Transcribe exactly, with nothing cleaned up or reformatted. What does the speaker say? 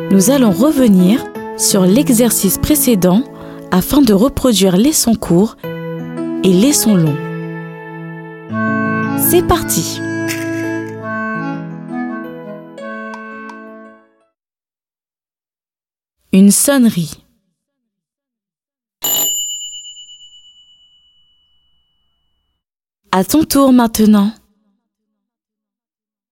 Nous allons revenir sur l'exercice précédent afin de reproduire les sons courts et les sons longs. C'est parti! Une sonnerie. À ton tour maintenant.